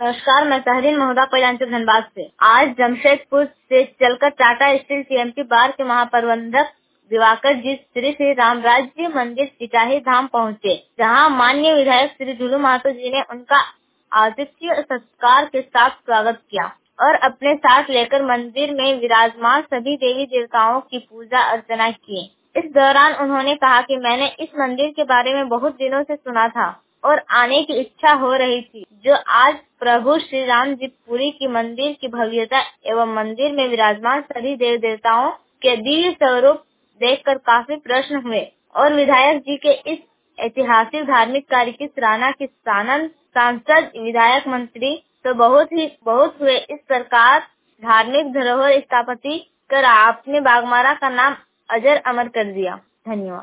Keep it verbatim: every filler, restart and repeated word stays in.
नमस्कार, मैं तहरीन महुदा कल्याणपुर धनबाद से। आज जमशेदपुर से चलकर टाटा स्टील टीएमटी बार के महाप्रबंधक दिवाकर जी श्री श्री रामराज्य मंदिर सिटाही धाम पहुँचे, जहां माननीय विधायक श्री ढुलू महतो जी ने उनका आतिथ्य सत्कार के साथ स्वागत किया और अपने साथ लेकर मंदिर में विराजमान सभी देवी देवताओं की पूजा अर्चना की। इस दौरान उन्होंने कहा कि मैंने इस मंदिर के बारे में बहुत दिनों से सुना था और आने की इच्छा हो रही थी, जो आज प्रभु श्री राम जी पुरी की मंदिर की भव्यता एवं मंदिर में विराजमान सभी देव देवताओं के दिव्य स्वरूप देखकर काफी प्रसन्न हुए और विधायक जी के इस ऐतिहासिक धार्मिक कार्य की सराहना की। सानंद सांसद, विधायक, मंत्री तो बहुत ही बहुत हुए। इस सरकार धार्मिक धरोहर स्थापति कर आपने बाघमारा का नाम अजर अमर कर दिया। धन्यवाद।